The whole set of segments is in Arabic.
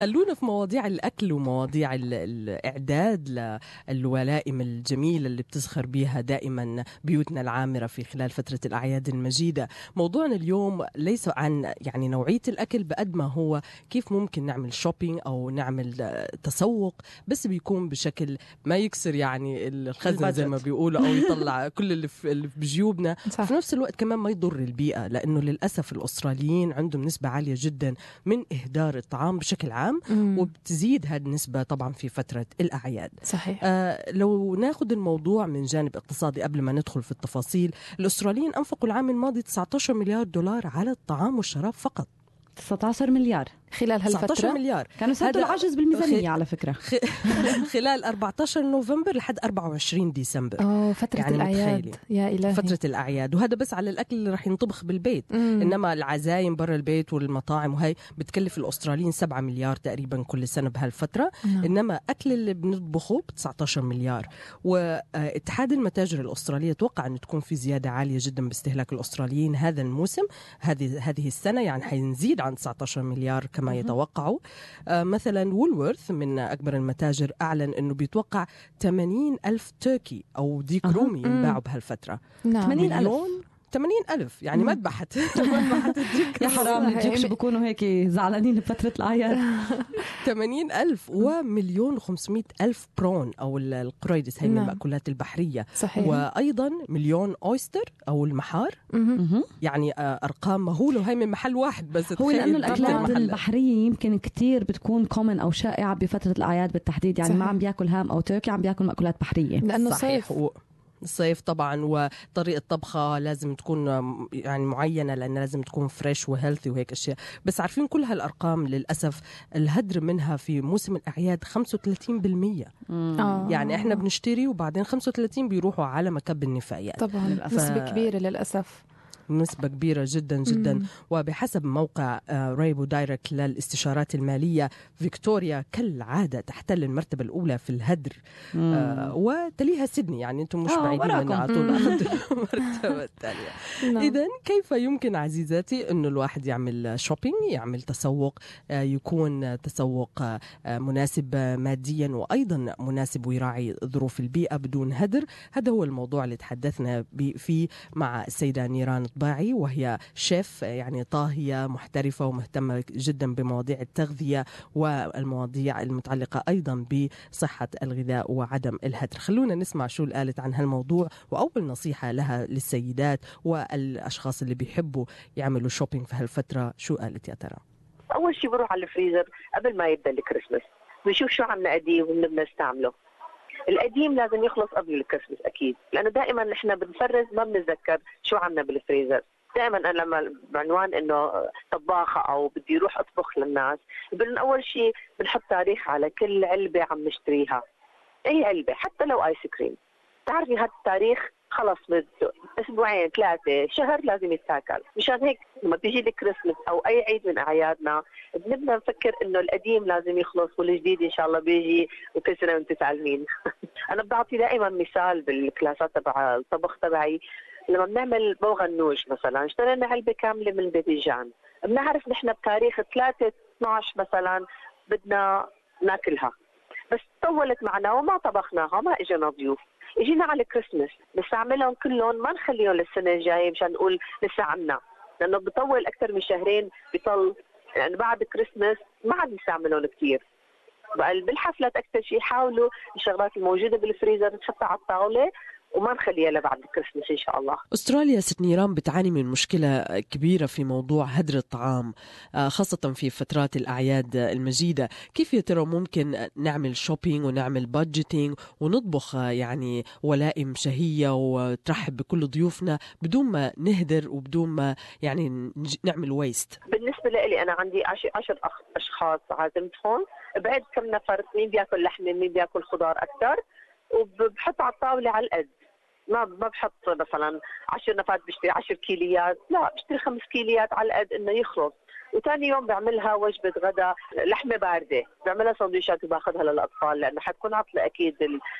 خلونا في مواضيع الأكل ومواضيع الإعداد للولائم الجميلة اللي بتزخر بيها دائما بيوتنا العامرة في خلال فترة الأعياد المجيدة. موضوعنا اليوم ليس عن يعني نوعية الأكل بقد ما هو كيف ممكن نعمل شوبينج أو نعمل تسوق، بس بيكون بشكل ما يكسر يعني الخزن زي ما بيقولوا، أو يطلع كل اللي في بجيوبنا. في نفس الوقت كمان ما يضر البيئة، لأنه للأسف الأستراليين عندهم نسبة عالية جدا من إهدار الطعام بشكل عام، وبتزيد هذه النسبة طبعا في فترة الأعياد. صحيح. لو ناخد الموضوع من جانب اقتصادي قبل ما ندخل في التفاصيل، الأستراليين أنفقوا العام الماضي 19 مليار دولار على الطعام والشراب فقط. 19 مليار خلال هالفترة. 19 مليار كانوا سدوا العجز بالميزانية على فكرة. خلال 14 نوفمبر لحد 24 ديسمبر. فترة يعني الأعياد يا إلهي. فترة الأعياد، وهذا بس على الأكل اللي رح ينطبخ بالبيت. إنما العزايم برا البيت والمطاعم وهي بتكلف الأستراليين 7 مليار تقريبا كل سنة بهالفترة. إنما أكل اللي بنطبخه ب 19 مليار. واتحاد المتاجر الأسترالية توقع أن تكون في زيادة عالية جدا باستهلاك الأستراليين هذا الموسم، هذه السنة، يعني حينزيد عن 19 مليار كما يتوقعوا. مثلا وولورث من أكبر المتاجر أعلن أنه بيتوقع 80,000 تركي أو ديك رومي ينباعوا بهالفترة. 80,000 يعني مذبحت يا حرام الديك شو بيكونوا هيك زعلانين بفترة الأعياد. 80,000 و1,500,000 برون أو القريدس، هي من المأكولات البحرية. صحيح. وأيضا 1,000,000 أويستر أو المحار. يعني أرقام مهولة، وهي من محل واحد بس. هو لأنه الأكلات البحرية يمكن كتير بتكون كومن أو شائعة بفترة الأعياد بالتحديد، يعني ما عم بياكل هام أو تركي، عم بياكل مأكولات بحرية لأنه صحيح. الصيف طبعا، وطريقة طبخة لازم تكون يعني معينة، لأن لازم تكون فريش وهيلثي وهيك أشياء. بس عارفين كل هالأرقام للأسف الهدر منها في موسم الأعياد 35%. يعني إحنا بنشتري وبعدين 35 بيروحوا على مكب النفايات. طبعا نسبة كبيرة للأسف، نسبة كبيرة جدا جدا. وبحسب موقع ريبو دايركت للاستشارات المالية، فيكتوريا كالعادة تحتل المرتبة الأولى في الهدر. وتليها سيدني، يعني أنتم مش بعيدين من على طول أخذت المرتبة الثانية. إذن كيف يمكن عزيزاتي أنه الواحد يعمل شوبينج، يعمل تسوق، يكون تسوق مناسب ماديا وأيضا مناسب ويراعي ظروف البيئة بدون هدر؟ هذا هو الموضوع اللي تحدثنا فيه مع السيدة نيران طباعي، وهي شيف يعني طاهية محترفة ومهتمة جدا بمواضيع التغذية والمواضيع المتعلقة أيضا بصحة الغذاء وعدم الهدر. خلونا نسمع شو قالت عن هالموضوع، وأول نصيحة لها للسيدات والأشخاص اللي بيحبوا يعملوا شوبينج في هالفترة شو قالت يا ترى؟ أول شيء بروح على الفريزر قبل ما يبدأ الكريسماس، بنشوف شو عنا قديم وبنستعمله. القديم لازم يخلص قبل الكريسماس أكيد، لأنه دائما نحن بنفرز ما بنتذكر شو عنا بالفريزر. دائما أنا لما بعنوان إنه طباخة أو بدي أروح أطبخ للناس، بقولن أول شيء بنحط تاريخ على كل علبة عم نشتريها، أي علبة حتى لو آيس كريم، تعرفي هذا التاريخ خلص بده أسبوعين 3 شهر لازم يتاكل. مشان هيك لما بيجي الكريسماس أو أي عيد من أعيادنا بنبدأ نفكر إنه القديم لازم يخلص والجديد إن شاء الله بيجي، وكل سنة وأنتم سالمين. أنا بعطي دائما مثال بالكلاسات تبع الطبخ تبعي. لما بنعمل بوغنوج مثلا اشترينا علبة كاملة من الباذنجان، بنعرف نحن بتاريخ 3/12 مثلا بدنا ناكلها، بس طولت معنا وما طبخناها، ما اجينا ضيوف، اجينا على الكريسماس نستعملهم كلهم، ما نخليهم للسنة الجاية مشان نقول لسه عنا، لأنه بطول أكثر من شهرين، بيطل يعني بعد الكريسماس ما عاد نستعملهم كثير. بقى بالحفلات أكثر شيء حاولوا الشغلات الموجودة بالفريزر نحطها على الطاولة وما نخليها لبعد الكريسماس إن شاء الله. أستراليا ست نيران بتعاني من مشكلة كبيرة في موضوع هدر الطعام، خاصة في فترات الأعياد المجيدة. كيف يا ترى ممكن نعمل شوبينج ونعمل بادجيتينج ونطبخ يعني ولائم شهية وترحب بكل ضيوفنا بدون ما نهدر وبدون ما يعني نعمل ويست؟ بالنسبة لي أنا عندي 10 أشخاص عازمتهم، بعد كم نفر، مين بياكل لحمة مين بياكل خضار أكثر، وبحط على الطاولة على القد. ما بحط مثلا 10 نفات بشتري 10 كيليات، لا بشتري 5 كيليات على قد انه يخلص. وثاني يوم بعملها وجبة غدا لحمة باردة، بعملها سندويشات وباخذها للأطفال، لأنه حتكون عطلة أكيد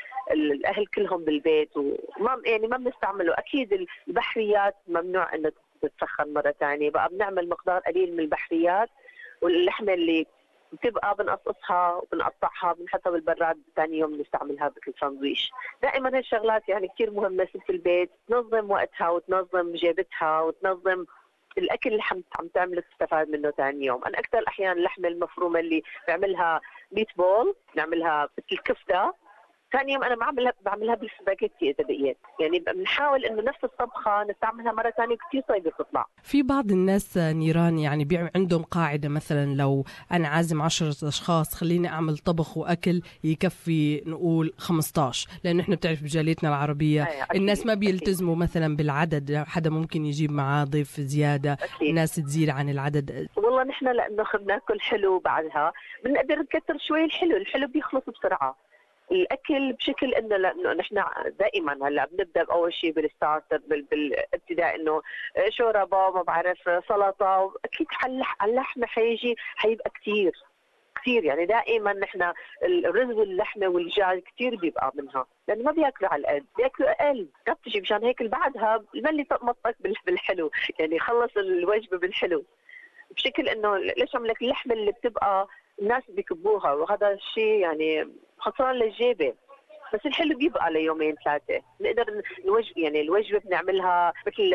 الأهل كلهم بالبيت، وما يعني ما بنستعمله. أكيد البحريات ممنوع إنه تتسخن مرة ثانية، بقى بنعمل مقدار قليل من البحريات، واللحمة اللي بتبقى بنقصقصها وبنقطعها بنحطها بالبراد، ثاني يوم بنستعملها بكل ساندويش. دائما هالشغلات يعني كثير مهمه ست البيت تنظم وقتها وتنظم جيبتها وتنظم الاكل اللي عم تعمله تستفاد منه ثاني يوم. انا اكثر الاحيان اللحمه المفرومه اللي بعملها ميت بول، نعملها مثل كفته، ثاني يوم انا بعملها بالسباجيتي اذا بقيت. يعني بنحاول انه نفس الطبخه نستعملها مره ثانيه، كثير طيبه بتطلع. في بعض الناس نيران يعني عندهم قاعده، مثلا لو انا عازم 10 اشخاص خليني اعمل طبخ واكل يكفي نقول 15، لانه احنا بتعرف بجاليتنا العربيه الناس ما بيلتزموا مثلا بالعدد، حدا ممكن يجيب معاه ضيف زياده، ناس تزيد عن العدد. والله نحن لانه بناكل حلو بعدها بنقدر نكتر شوي. الحلو بيخلص بسرعه. الاكل بشكل انه لانه نحن دائما هلا بنبدا باول شيء بالستارتر بالابتداء، انه شوربه ما بعرف سلطه، اكيد على اللحمه حيبقى كثير يعني. دائما نحن الرز واللحمه والدجاج كثير بيبقى منها، لانه ما بياكلوا على القد، بياكلوا اقل. بتجي مشان هيك بعدها ملي مطك بالحلو، يعني خلص الوجبه بالحلو، بشكل انه ليش عم لك اللحمه اللي بتبقى الناس بيكبوها، وهذا الشيء يعني خسران للجيبه. بس الحلو بيبقى ليومين ثلاثه، نقدر يعني الوجبه بنعملها مثل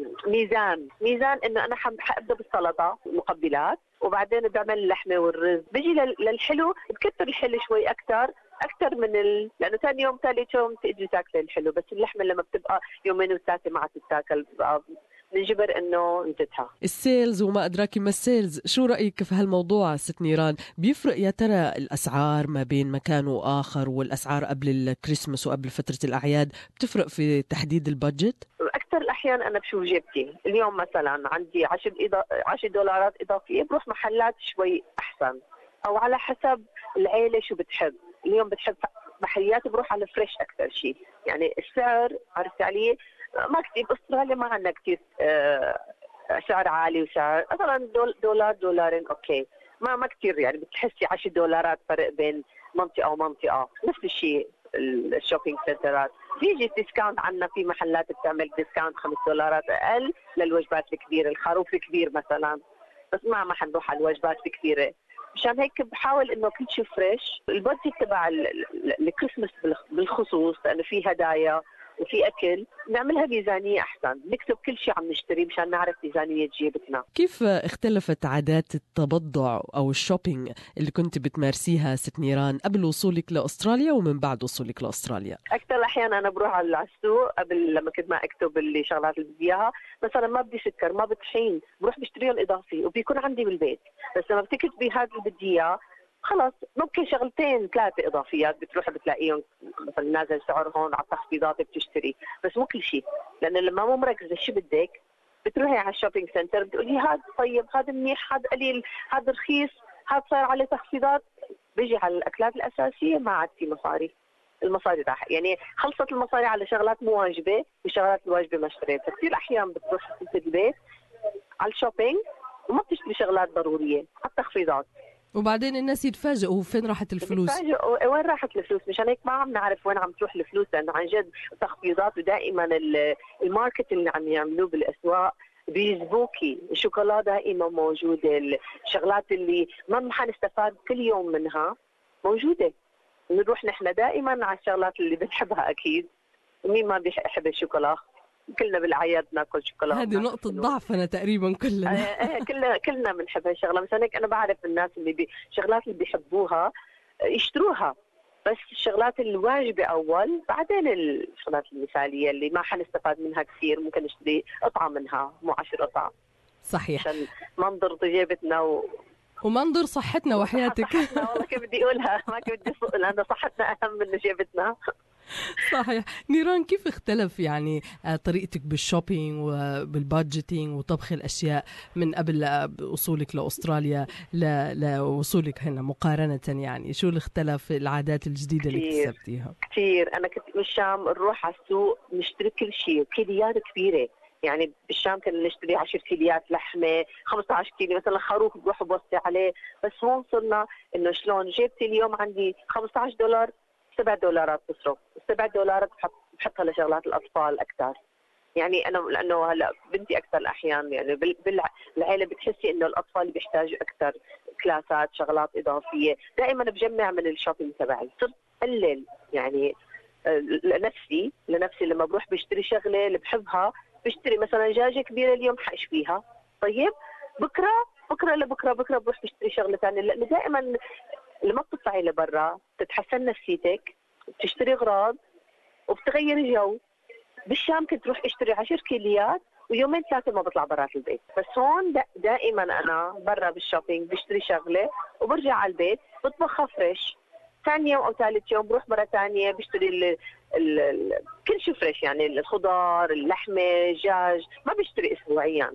ميزان انه انا حابدا بالسلطه المقبلات، وبعدين بعمل اللحمه والرز. بيجي للحلو بكتر الحلو شوي اكثر من لانه ثاني يوم ثالث يوم تقدري تاكلي الحلو. بس اللحمه لما بتبقى يومين وثلاثه ما عاد تتاكل، نجبر انه نزيدها. السيلز وما ادراكي ما السيلز، شو رايك في هالموضوع ست نيران؟ بيفرق يا ترى الاسعار ما بين مكان واخر، والاسعار قبل الكريسماس وقبل فتره الاعياد بتفرق في تحديد البادجت؟ اكثر الاحيان انا بشوف جيبتي اليوم مثلا عندي $10 اضافيه، بروح محلات شوي احسن، او على حسب العيله شو بتحب. اليوم بتحب بحريات بروح على فريش اكثر شيء. يعني السعر عرفت عليه ما كثير. باستراليا ما عندنا كثير سعر عالي وسعر مثلا دولارين اوكي، ما كثير يعني. بتحسي $10 فرق بين منطقه ومنطقه. نفس الشيء الشوبينج سنترات بيجي ديسكاونت عنا، في محلات بتعمل ديسكاونت $5 اقل للوجبات الكبيره، الخروف الكبير مثلا. بس ما حنروح على الوجبات الكبيره. مشان هيك بحاول انه كل شيء فريش. البادجت تبع الكريسماس بالخصوص، لانه في هدايا وفي اكل، نعملها ميزانيه احسن، نكتب كل شيء عم نشتري مشان نعرف ميزانيه جيبتنا. كيف اختلفت عادات التبضع او الشوبينج اللي كنت بتمارسيها ست نيران قبل وصولك لاستراليا ومن بعد وصولك لاستراليا؟ اكثر الاحيان انا بروح على السوق قبل لما كنت ما اكتب الشغلات اللي بدي اياها. مثلا ما بدي سكر، ما بطحين، بروح بشتريهم اضافي وبيكون عندي بالبيت. بس لما بتكتبي هذا اللي بدي اياه خلاص ممكن شغلتين ثلاثة إضافيات بتروح بتلاقيهم مثلا نازل سعر هون على التخفيضات بتشتري. بس مو كل شيء، لأن لما مو مركزة شو بدك بتروحي على الشوبينج سنتر بتقولي هذا طيب، هذا منيح، هذا قليل، هذا رخيص، هذا صار عليه تخفيضات. بيجي على الأكلات الأساسية ما عاد في مصاري. المصاري راح يعني خلصت المصاري على شغلات مو واجبة، وشغلات الواجبة ما اشتريتها. كثير أحيان بتروح في البيت على الشوبينج وما بتشتري شغلات ضرورية على التخفيضات، وبعدين الناس يتفاجئوا فين راحت الفلوس. وين راحت الفلوس؟ مشان هيك ما عم نعرف وين عم تروح الفلوس، لانه عن جد تخفيضات. ودائما الماركت اللي عم يعملوه بالاسواق بيجذبوكي. الشوكولا دائما موجوده، الشغلات اللي ما حنستفاد كل يوم منها موجوده. بنروح نحن دائما على الشغلات اللي بنحبها اكيد. ومين ما بيحب الشوكولا؟ كلنا بالاعياد ناكل شوكولا. هذه نقطة ضعفنا تقريبا كلنا. كلنا بنحب هالشغلة. مشان هيك أنا بعرف الناس اللي شغلات اللي بيحبوها يشتروها. بس الشغلات الواجبة أول، بعدين الشغلات المثالية اللي ما حنستفاد منها كثير ممكن نشتري قطعة منها مو 10 قطع. صحيح. عشان منظر جيبتنا ومنظر صحتنا وحياتك. صحتنا والله كيف بدي أقولها، ما كيف بدي أقول، لأن صحتنا أهم من جيبتنا. صحيح. نيران، كيف اختلف يعني طريقتك بالشوبينج وبالبادجيتينج وطبخ الأشياء من قبل وصولك لأستراليا لوصولك هنا مقارنة؟ يعني شو اللي اختلف، العادات الجديدة اللي اكتسبتيها؟ كثير. أنا كنت بالشام نروح على السوق نشتري كل شيء، كيليات كبيرة. يعني بالشام كنا نشتري 10 كيليات لحمة، 15 كيلو مثلا خروف بروح بوصي عليه. بس هون صرنا إنه شلون جبتي اليوم عندي $15 $7 بصرف. $7 بحطها لشغلات الأطفال أكثر. يعني انا لانه هلا بنتي اكثر الاحيان يعني بالعائله بتحسي انه الاطفال بيحتاجوا اكثر كلاسات شغلات اضافيه، دائما بجمع من الشوبينج تبعي، صرت قلل يعني لنفسي لما بروح بشتري شغله اللي بحبها، بشتري مثلا دجاجه كبيره اليوم حاشويها، طيب بكره بروح بشتري شغله ثانيه، لانه دائما لما بتطلعي لبرا بتتحسن نفسيتك، بتشتري اغراض وبتغيري جو. بالشام كنت روح اشتري 10 كيليات ويومين ثلاثه ما بطلع برات البيت، بس هون دائما انا برا بالشوبينج بشتري شغله وبرجع على البيت بطبخها فريش، ثاني يوم او ثالث يوم بروح مره ثانيه بشتري كل شيء فريش، يعني الخضار اللحمه الدجاج، ما بشتري اسبوعيا.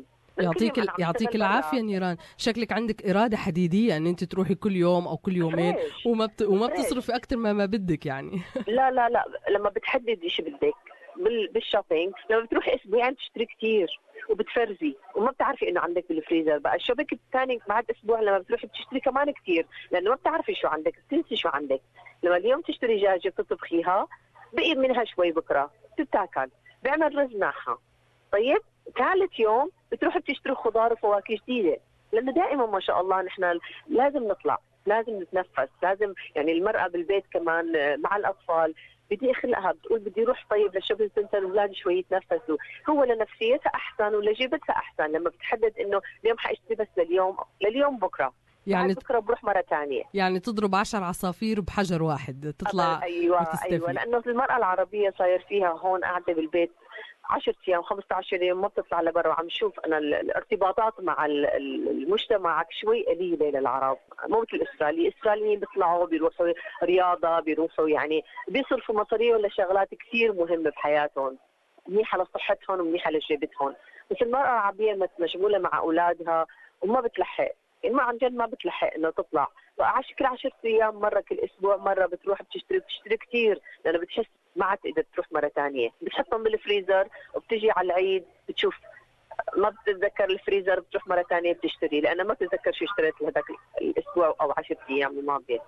يعطيك العافيه نيران، شكلك عندك اراده حديديه ان انت تروحي كل يوم او كل يومين وما بتصرفي اكثر ما بدك يعني. لا لما بتحددي شو بدك بالشوبينج، لما بتروحي اسبوعين بتشتري كثير وبتفرزي وما بتعرفي انه عندك بالفريزر، بقى الشوبينج الثاني بعد اسبوع لما بتروحي بتشتري كمان كثير، لانه ما بتعرفي شو عندك، بتنسي شو عندك. لما اليوم تشتري دجاجه بتطبخيها بقي منها شوي بكره بتتاكل، بيعمل رز معها، طيب ثالث يوم بتروحي بتشتري خضار وفواكه جديده، لانه دائما ما شاء الله نحن لازم نطلع، لازم نتنفس، لازم يعني المراه بالبيت كمان مع الاطفال بدي اخلقها، بتقول بدي اروح طيب للشوبينج سنتر اولادي شوي يتنفسوا، هو لنفسيتها احسن ولجيبتها احسن لما بتحدد انه اليوم حاشتري بس لليوم بكره، يعني بكره بروح مره ثانيه، يعني تضرب 10 عصافير بحجر واحد، تطلع ايوه لانه المراه العربيه صاير فيها هون قاعده بالبيت 10 ايام 15 يوم ما بتطلع لبرا، وعم شوف انا الارتباطات مع المجتمع شوي قليله للعرب، مو مثل الاسرائيليين بيطلعوا بيروحوا رياضه، بيروحوا يعني بيصرفوا مصاريهم لشغلات كثير مهمه بحياتهم، منيحه لصحتهم ومنيحه لجيبتهم، بس المراه العربيه مشغوله مع اولادها وما بتلحق، يعني ما عن جد ما بتلحق انه تطلع، كل 10 ايام مره، كل اسبوع مره بتروح بتشتري كثير، لانه بتحس ما عاد تقدر تروح مره ثانيه، بتحطهم بالفريزر وبتجي على العيد بتشوف ما بتتذكر الفريزر، بتروح مره ثانيه بتشتري، لانه ما بتتذكر شو اشتريت لهذاك الاسبوع او 10 ايام الماضيه.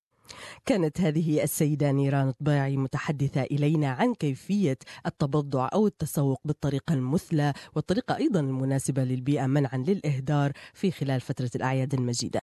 كانت هذه السيدة نيران طباعي متحدثة إلينا عن كيفية التبضع أو التسوق بالطريقة المثلى والطريقة أيضا المناسبة للبيئة منعا للإهدار في خلال فترة الأعياد المجيدة.